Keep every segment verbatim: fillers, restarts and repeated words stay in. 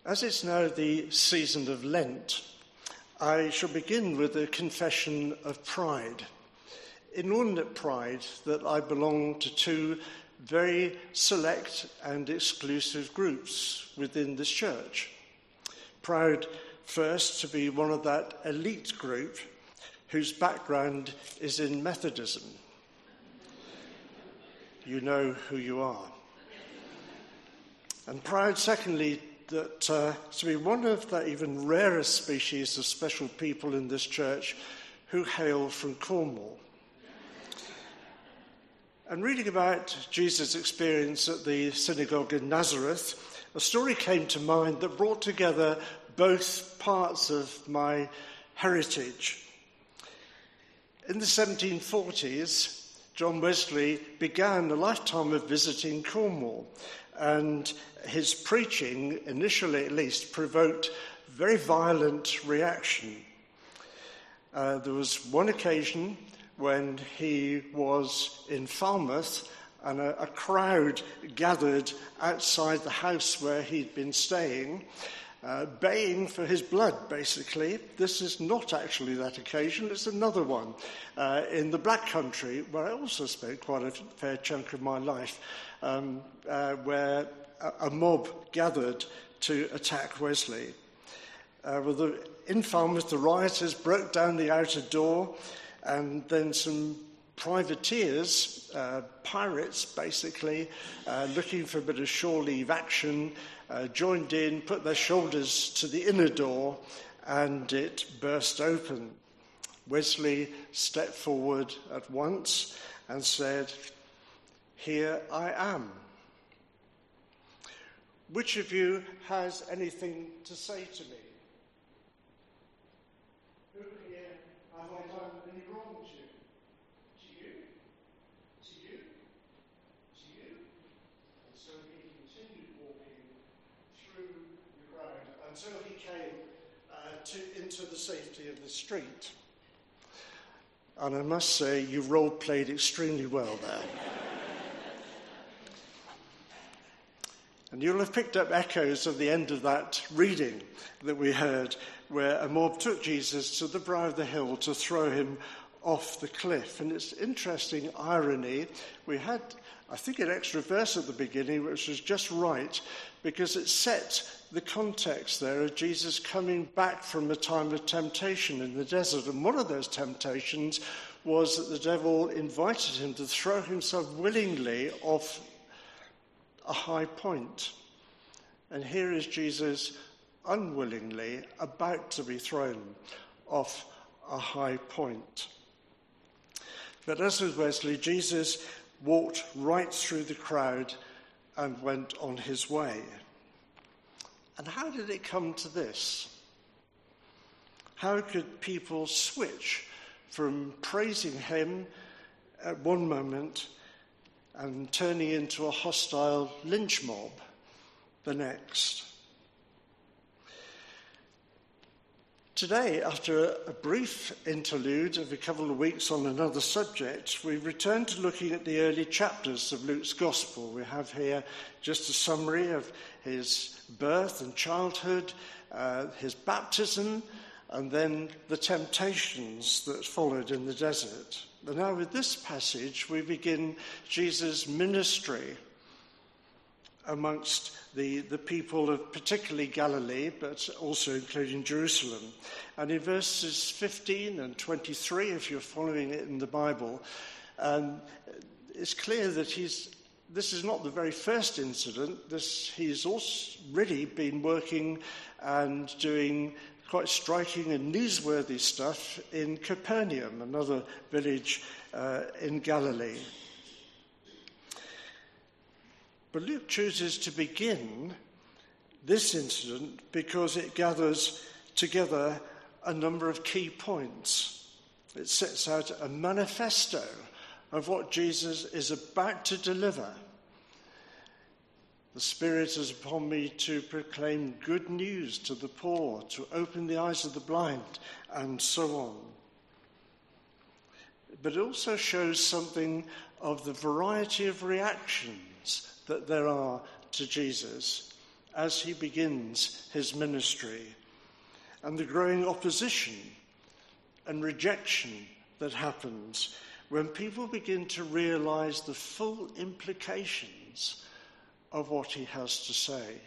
As it's now the season of Lent, I shall begin with a confession of pride. Inordinate pride that I belong to two very select and exclusive groups within this church. Proud first to be one of that elite group whose background is in Methodism. You know who you are. And proud secondly that uh, to be one of the even rarer species of special people in this church who hail from Cornwall. And reading about Jesus' experience at the synagogue in Nazareth, a story came to mind that brought together both parts of my heritage. In the seventeen forties, John Wesley began a lifetime of visiting Cornwall, and his preaching, initially at least, provoked very violent reaction. Uh, there was one occasion when he was in Falmouth and a, a crowd gathered outside the house where he'd been staying, uh, baying for his blood, basically. This is not actually that occasion, it's another one uh, in the Black Country, where I also spent quite a fair chunk of my life, um, uh, where a, a mob gathered to attack Wesley. Uh, well, the, in Falmouth, the rioters broke down the outer door, and then some privateers, uh, pirates basically, uh, looking for a bit of shore leave action, uh, joined in, put their shoulders to the inner door, and it burst open. Wesley stepped forward at once and said, "Here I am." Which of you has anything to say to me? Who here have I done any wrong to? To you? To you? To you? And so he continued walking through the crowd until he came uh, to, into the safety of the street. And I must say, you role-played extremely well there. And you'll have picked up echoes of the end of that reading that we heard, where a mob took Jesus to the brow of the hill to throw him off the cliff. And it's interesting irony. We had, I think, an extra verse at the beginning, which was just right, because it set the context there of Jesus coming back from a time of temptation in the desert. And one of those temptations was that the devil invited him to throw himself willingly off a high point. And here is Jesus unwillingly about to be thrown off a high point. But as with Wesley, Jesus walked right through the crowd and went on his way. And how did it come to this? How could people switch from praising him at one moment and turning into a hostile lynch mob the next? Today, after a brief interlude of a couple of weeks on another subject, we return to looking at the early chapters of Luke's Gospel. We have here just a summary of his birth and childhood, uh, his baptism, and then the temptations that followed in the desert. And now with this passage, we begin Jesus' ministry amongst the, the people of particularly Galilee, but also including Jerusalem. And in verses fifteen and twenty-three, if you're following it in the Bible, um, it's clear that he's this is not the very first incident. This, he's already been working and doing quite striking and newsworthy stuff in Capernaum, another village uh, in Galilee. But Luke chooses to begin this incident because it gathers together a number of key points. It sets out a manifesto of what Jesus is about to deliver. The Spirit is upon me to proclaim good news to the poor, to open the eyes of the blind, and so on. But it also shows something of the variety of reactions that there are to Jesus as he begins his ministry, and the growing opposition and rejection that happens when people begin to realize the full implications of what he has to say.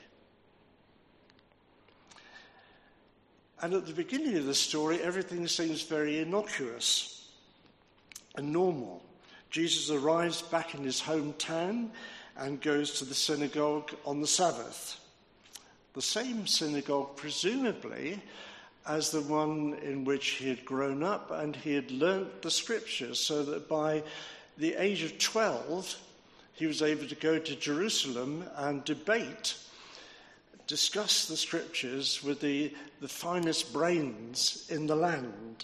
And at the beginning of the story, everything seems very innocuous and normal. Jesus arrives back in his hometown and goes to the synagogue on the Sabbath. The same synagogue, presumably, as the one in which he had grown up, and he had learnt the scriptures, so that by the age of twelve, he was able to go to Jerusalem and debate, discuss the scriptures with the, the finest brains in the land.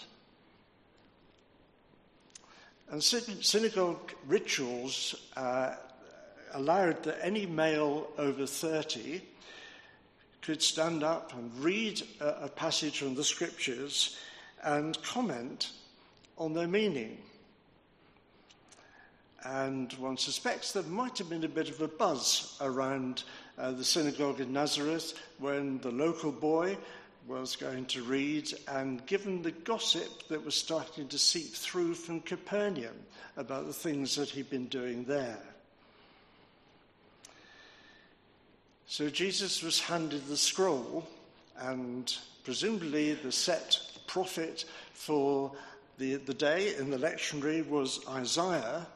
And synagogue rituals uh, allowed that any male over thirty could stand up and read a, a passage from the scriptures and comment on their meaning. And one suspects there might have been a bit of a buzz around uh, the synagogue in Nazareth when the local boy was going to read, and given the gossip that was starting to seep through from Capernaum about the things that he'd been doing there. So Jesus was handed the scroll, and presumably the set prophet for the, the day in the lectionary was Isaiah.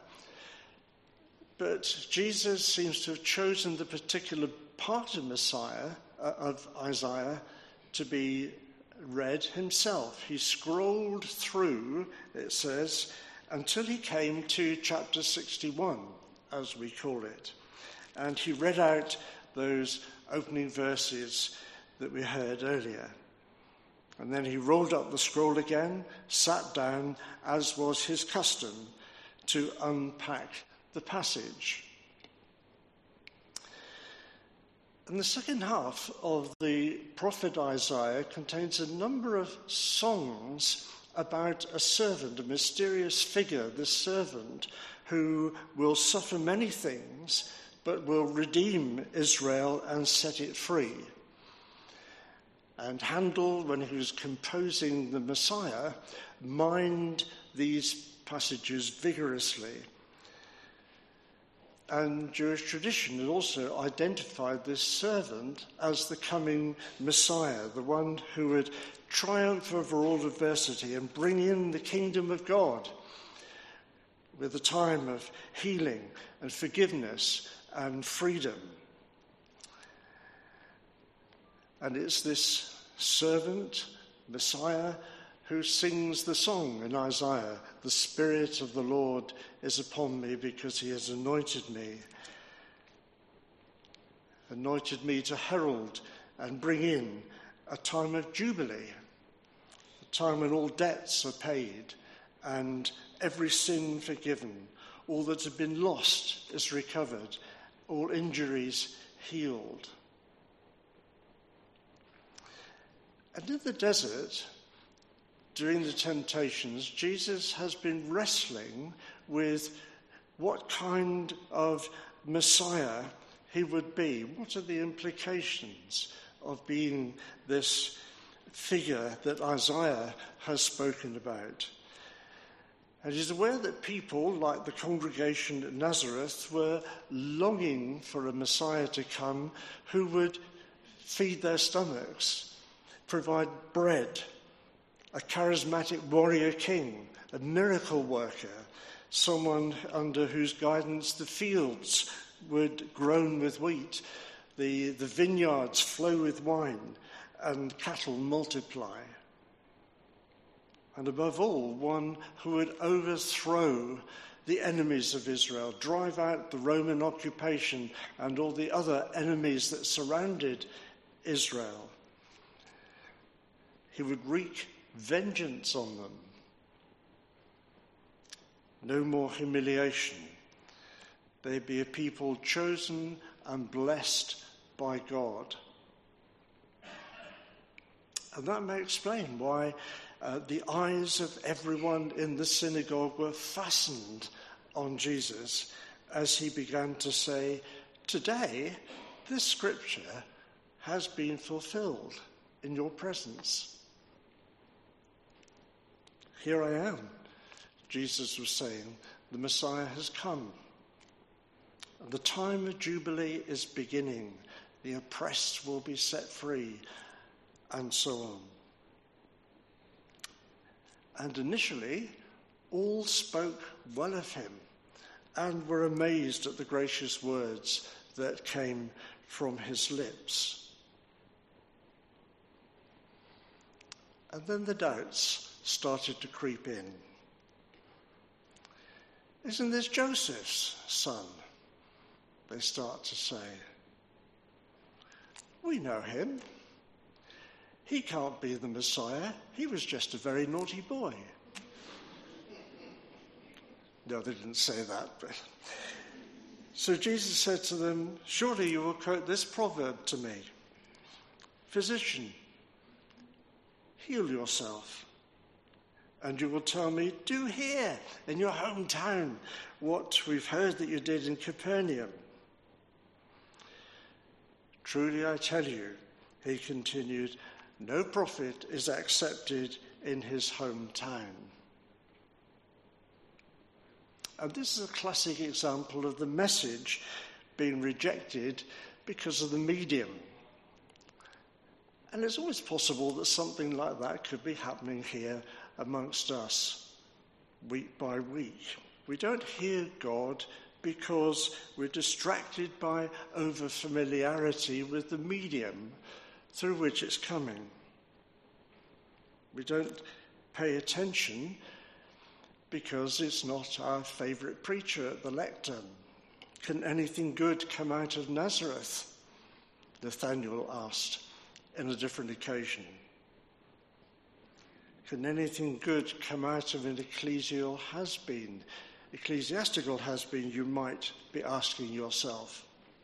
But Jesus seems to have chosen the particular part of Messiah, uh, of Isaiah, to be read himself. He scrolled through, it says, until he came to chapter sixty-one, as we call it. And he read out those opening verses that we heard earlier. And then he rolled up the scroll again, sat down, as was his custom, to unpack the passage. And the second half of the prophet Isaiah contains a number of songs about a servant, a mysterious figure, this servant who will suffer many things but will redeem Israel and set it free. And Handel, when he was composing the Messiah, mined these passages vigorously. And Jewish tradition had also identified this servant as the coming Messiah, the one who would triumph over all adversity and bring in the kingdom of God with a time of healing and forgiveness and freedom. And it's this servant, Messiah, who sings the song in Isaiah, "The Spirit of the Lord is upon me because he has anointed me, anointed me to herald and bring in a time of jubilee, a time when all debts are paid and every sin forgiven, all that had been lost is recovered, all injuries healed." And in the desert, during the temptations, Jesus has been wrestling with what kind of Messiah he would be. What are the implications of being this figure that Isaiah has spoken about? And he's aware that people, like the congregation at Nazareth, were longing for a Messiah to come who would feed their stomachs, provide bread, a charismatic warrior king, a miracle worker, someone under whose guidance the fields would groan with wheat, the, the vineyards flow with wine, and cattle multiply. And above all, one who would overthrow the enemies of Israel, drive out the Roman occupation and all the other enemies that surrounded Israel. He would wreak vengeance on them. No more humiliation. They'd be a people chosen and blessed by God. And that may explain why uh, the eyes of everyone in the synagogue were fastened on Jesus as he began to say, "Today, this scripture has been fulfilled in your presence. Here I am, Jesus was saying. The Messiah has come. The time of Jubilee is beginning. The oppressed will be set free, and so on. And initially, all spoke well of him and were amazed at the gracious words that came from his lips. And then the doubts started to creep in. Isn't this Joseph's son? They start to say. We know him. He can't be the Messiah. He was just a very naughty boy. No, they didn't say that. But... So Jesus said to them, surely you will quote this proverb to me. Physician, heal yourself. And you will tell me, do here in your hometown what we've heard that you did in Capernaum. Truly I tell you, he continued, no prophet is accepted in his hometown. And this is a classic example of the message being rejected because of the medium. And it's always possible that something like that could be happening here amongst us, week by week. We don't hear God because we're distracted by over-familiarity with the medium through which it's coming. We don't pay attention because it's not our favourite preacher at the lectern. Can anything good come out of Nazareth? Nathanael asked in a different occasion. Can anything good come out of an ecclesial has-been? Ecclesiastical has-been, you might be asking yourself.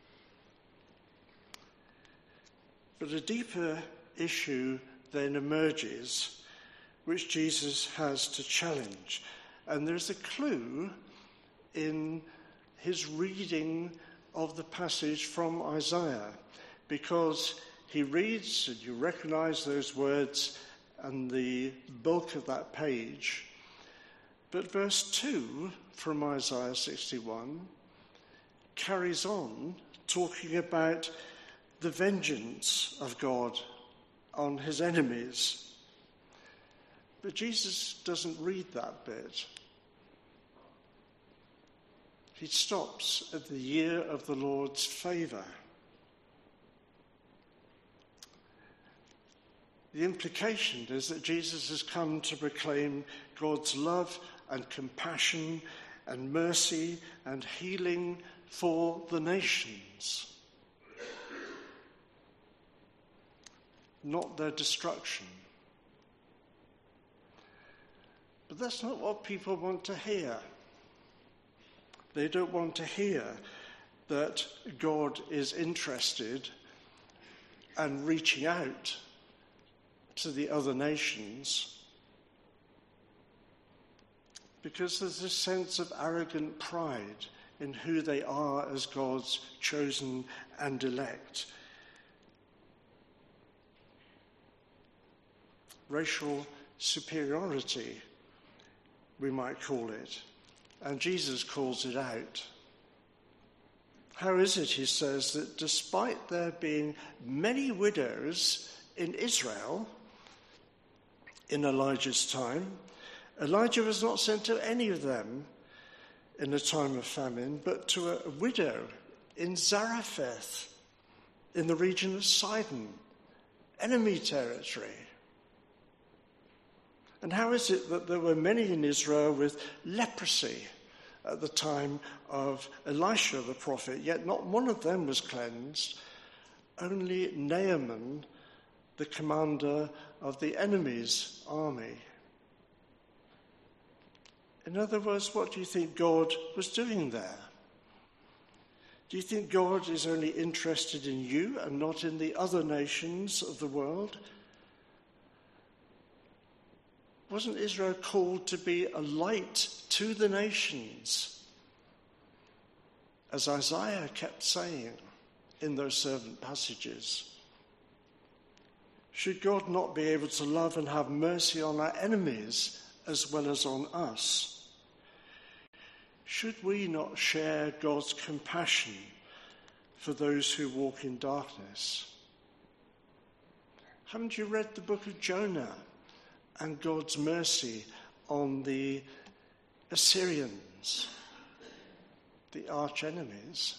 But a deeper issue then emerges, which Jesus has to challenge. And there's a clue in his reading of the passage from Isaiah, because he reads, and you recognize those words and the bulk of that page. But verse two from Isaiah sixty-one carries on talking about the vengeance of God on his enemies. But Jesus doesn't read that bit. He stops at the year of the Lord's favour. The implication is that Jesus has come to proclaim God's love and compassion and mercy and healing for the nations, not their destruction. But that's not what people want to hear. They don't want to hear that God is interested and reaching out to the other nations, because there's this sense of arrogant pride in who they are as God's chosen and elect. Racial superiority, we might call it, and Jesus calls it out. How is it, he says, that despite there being many widows in Israel in Elijah's time, Elijah was not sent to any of them in a time of famine, but to a widow in Zarephath, in the region of Sidon, enemy territory. And how is it that there were many in Israel with leprosy at the time of Elisha the prophet, yet not one of them was cleansed? Only Naaman, the commander of the enemy's army. In other words, what do you think God was doing there? Do you think God is only interested in you and not in the other nations of the world? Wasn't Israel called to be a light to the nations? As Isaiah kept saying in those servant passages. Should God not be able to love and have mercy on our enemies as well as on us? Should we not share God's compassion for those who walk in darkness? Haven't you read the book of Jonah and God's mercy on the Assyrians, the arch enemies?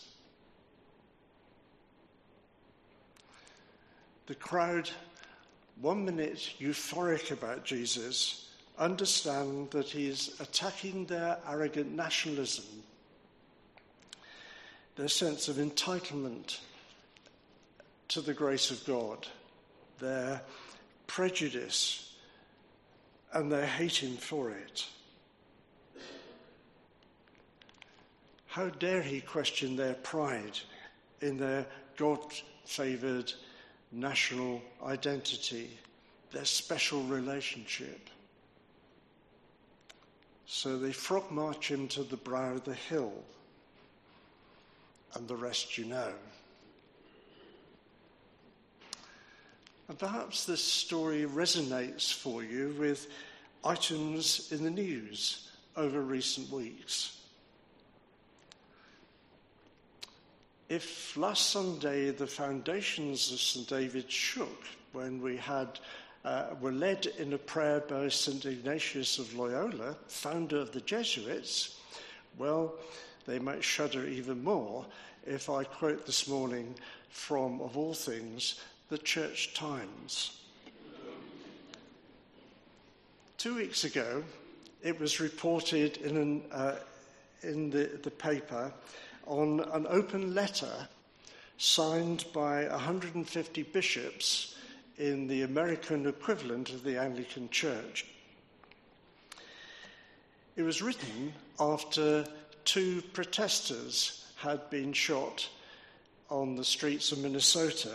The crowd, one minute euphoric about Jesus, understand that he's attacking their arrogant nationalism, their sense of entitlement to the grace of God, their prejudice, and their hating for it. How dare he question their pride in their God-favoured national identity, their special relationship? So they frog march him to the brow of the hill, and the rest you know. And perhaps this story resonates for you with items in the news over recent weeks. If last Sunday the foundations of Saint David's shook when we had uh, were led in a prayer by Saint Ignatius of Loyola, founder of the Jesuits, well, they might shudder even more if I quote this morning from, of all things, the Church Times. Two weeks ago, it was reported in, an, uh, in the, the paper on an open letter signed by one hundred fifty bishops in the American equivalent of the Anglican Church. It was written after two protesters had been shot on the streets of Minnesota,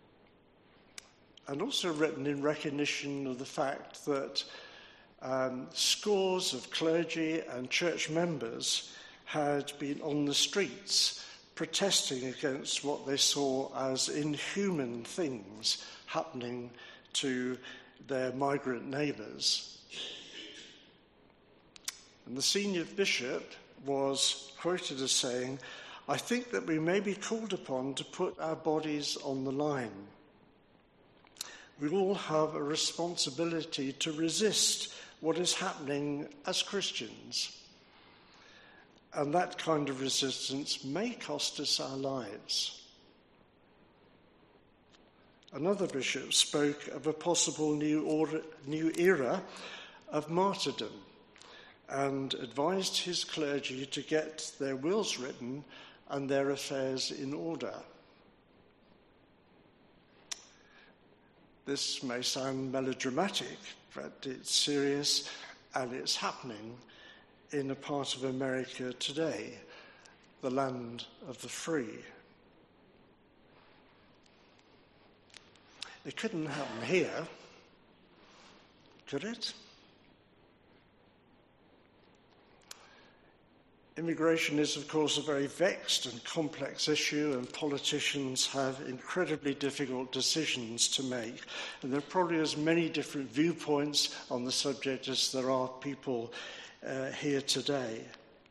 and also written in recognition of the fact that um, scores of clergy and church members had been on the streets protesting against what they saw as inhuman things happening to their migrant neighbours. And the senior bishop was quoted as saying, "I think that we may be called upon to put our bodies on the line. We all have a responsibility to resist what is happening as Christians. And that kind of resistance may cost us our lives." Another bishop spoke of a possible new, order, new era of martyrdom and advised his clergy to get their wills written and their affairs in order. This may sound melodramatic, but it's serious and it's happening in a part of America today, the land of the free. It couldn't happen here, could it? Immigration is, of course, a very vexed and complex issue, and politicians have incredibly difficult decisions to make. And there are probably as many different viewpoints on the subject as there are people uh, here today.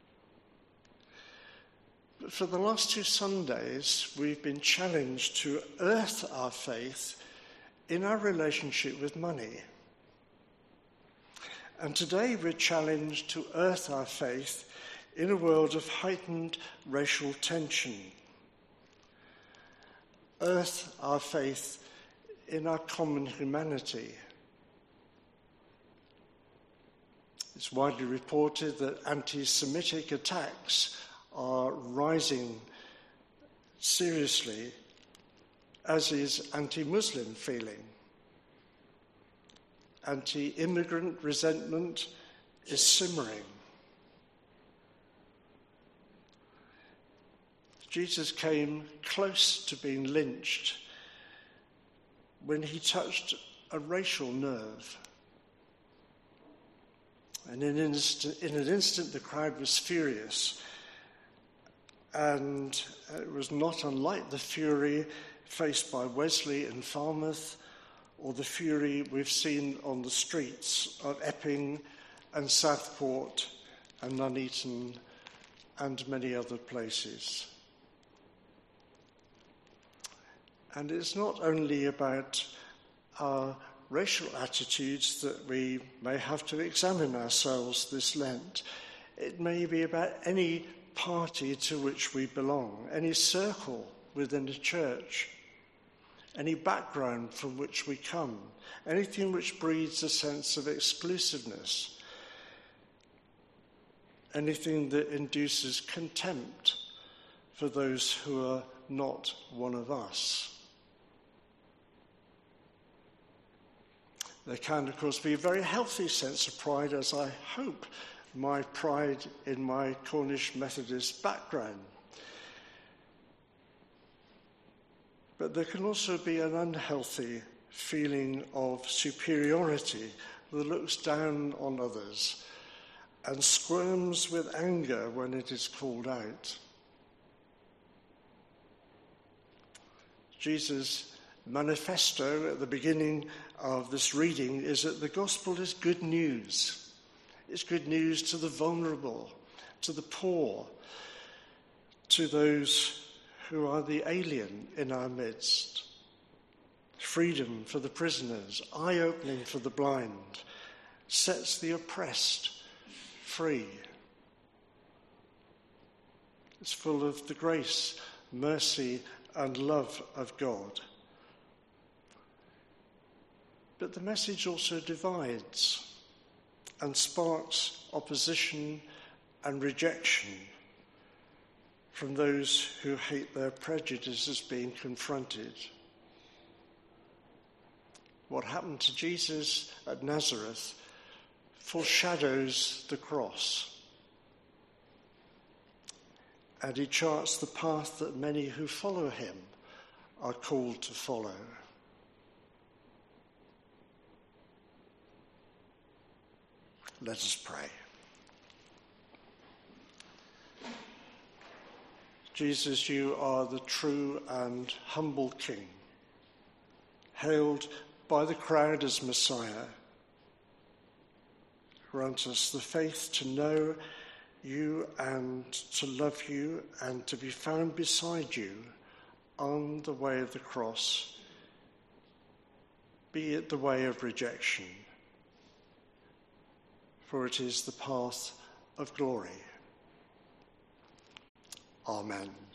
But for the last two Sundays, we've been challenged to earth our faith in our relationship with money. And today we're challenged to earth our faith in a world of heightened racial tension. Earth our faith in our common humanity. It's widely reported that anti-Semitic attacks are rising seriously, as is anti-Muslim feeling. Anti-immigrant resentment is simmering. Jesus came close to being lynched when he touched a racial nerve. And in an instant, in an instant the crowd was furious. And it was not unlike the fury faced by Wesley in Falmouth, or the fury we've seen on the streets of Epping and Southport and Nuneaton and many other places. And it's not only about our racial attitudes that we may have to examine ourselves this Lent. It may be about any party to which we belong, any circle within a church, any background from which we come, anything which breeds a sense of exclusiveness, anything that induces contempt for those who are not one of us. There can, of course, be a very healthy sense of pride, as I hope my pride in my Cornish Methodist background. But there can also be an unhealthy feeling of superiority that looks down on others and squirms with anger when it is called out. Jesus' manifesto at the beginning of this reading is that the gospel is good news. It's good news to the vulnerable, to the poor, to those who are the alien in our midst. Freedom for the prisoners, eye-opening for the blind, sets the oppressed free. It's full of the grace, mercy, and love of God. But the message also divides and sparks opposition and rejection from those who hate their prejudices being confronted. What happened to Jesus at Nazareth foreshadows the cross, and he charts the path that many who follow him are called to follow. Let us pray. Jesus, you are the true and humble King, hailed by the crowd as Messiah. Grant us the faith to know you and to love you and to be found beside you on the way of the cross, be it the way of rejection, for it is the path of glory. Amen.